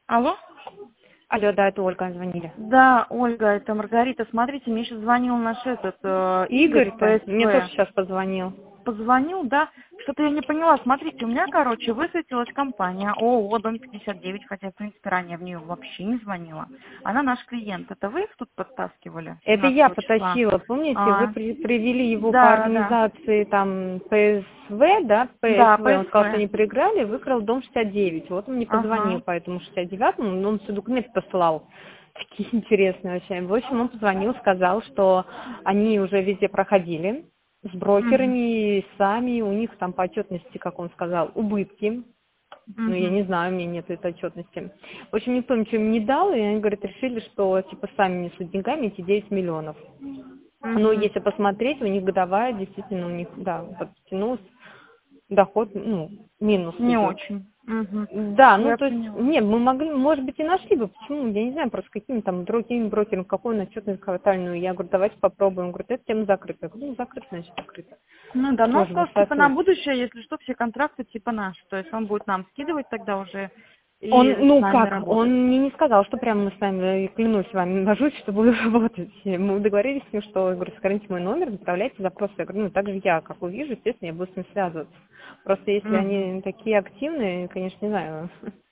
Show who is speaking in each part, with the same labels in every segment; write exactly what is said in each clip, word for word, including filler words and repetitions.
Speaker 1: Алло?
Speaker 2: Алло, да, это Ольга, звонили.
Speaker 1: Да, Ольга, это Маргарита. Смотрите, мне сейчас звонил наш этот э, Игорь
Speaker 2: Игорь-то мне тоже
Speaker 1: ПСВ.
Speaker 2: сейчас позвонил.
Speaker 1: Позвонил, да? Что-то я не поняла. Смотрите, у меня, короче, высветилась компания ООО Дом пятьдесят девять, хотя, в принципе, ранее в нее вообще не звонила. Она наш клиент. Это вы их тут подтаскивали
Speaker 2: Это я
Speaker 1: семнадцатого числа?
Speaker 2: потащила, помните, вы
Speaker 1: А,
Speaker 2: при- привели его по
Speaker 1: да, да, да.
Speaker 2: организации там ПСВ, да,
Speaker 1: Да,
Speaker 2: ПСВ, он сказал, что
Speaker 1: ПСВ.
Speaker 2: они проиграли, выиграл дом шестьдесят девять. Вот он мне позвонил
Speaker 1: Ага.
Speaker 2: по этому шестьдесят девятому, но он все документы посылал. Такие интересные вообще. В общем, он позвонил, сказал, что они уже везде проходили с
Speaker 1: Угу.
Speaker 2: брокерами, сами, у них там по отчетности, как он сказал, убытки. Ну, я
Speaker 1: Угу.
Speaker 2: не знаю, у меня нет этой отчетности. В общем, никто ничего им не дал, и они, говорят, решили, что, типа, сами несут деньгами эти девять миллионов. Но
Speaker 1: Угу.
Speaker 2: если посмотреть, у них годовая, действительно, у них, да, подтянулся доход, ну, минус
Speaker 1: Не
Speaker 2: идет.
Speaker 1: очень. Угу.
Speaker 2: Да, ну,
Speaker 1: Я
Speaker 2: то есть,
Speaker 1: поняла.
Speaker 2: нет, мы могли, может быть, и нашли бы, почему, я не знаю, просто какими там другими брокерами, какую отчетность квартальную. Я говорю, давайте попробуем. Он говорит, эта тема закрыта. Я говорю, ну, закрыта, значит, закрыта.
Speaker 1: Ну да, но он
Speaker 2: Тоже
Speaker 1: сказал, что типа на
Speaker 2: высасывать.
Speaker 1: будущее, если что, все контракты типа наши. То есть он будет нам скидывать тогда уже
Speaker 2: Он,
Speaker 1: и с
Speaker 2: ну
Speaker 1: нами
Speaker 2: как,
Speaker 1: работать.
Speaker 2: он мне не сказал, что прямо мы с вами, клянусь вами, нажусь, что буду работать. Мы договорились с ним, что, я говорю, сохраните мой номер, направляйте запросы. Я говорю, ну так же я, как увижу, естественно, я буду с ним связываться. Просто если
Speaker 1: Угу.
Speaker 2: они такие активные, конечно, не знаю.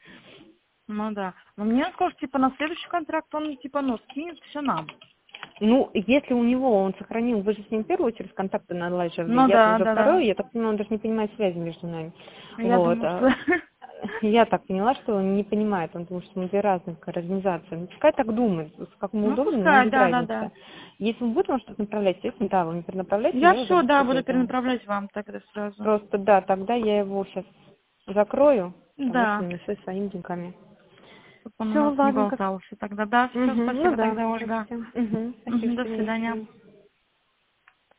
Speaker 1: Ну да. Но мне он сказал, что типа на следующий контракт он типа, ну, скинет все нам.
Speaker 2: Ну, если у него, он сохранил, вы же с ним в первую очередь контакты наладили,
Speaker 1: Ну
Speaker 2: я-то
Speaker 1: да,
Speaker 2: уже
Speaker 1: да, да.
Speaker 2: второй, я так понимаю, он даже не понимает связи между нами.
Speaker 1: Я
Speaker 2: Вот.
Speaker 1: думаю, что...
Speaker 2: а Я так поняла, что он не понимает, он думает, что мы две разных организации. Ну, пускай так думает, как ему
Speaker 1: Ну
Speaker 2: удобно, мне
Speaker 1: пускай,
Speaker 2: без
Speaker 1: да, да, да.
Speaker 2: разницы. Если он будет вам что-то направлять, естественно, да, вы мне перенаправляете,
Speaker 1: Я
Speaker 2: я его
Speaker 1: все, да, буду
Speaker 2: зарегистрирую.
Speaker 1: перенаправлять вам тогда сразу.
Speaker 2: Просто, да, тогда я его сейчас закрою, потому что
Speaker 1: Да.
Speaker 2: он несет своими деньгами.
Speaker 1: Чтобы он у
Speaker 2: Все,
Speaker 1: нас не
Speaker 2: ладненько.
Speaker 1: болтался тогда. Да, все,
Speaker 2: Угу. Ну
Speaker 1: спасибо
Speaker 2: да,
Speaker 1: тогда, Ольга.
Speaker 2: хорошо. Угу. Спасибо,
Speaker 1: Мгм, до
Speaker 2: что
Speaker 1: свидания.
Speaker 2: звоните.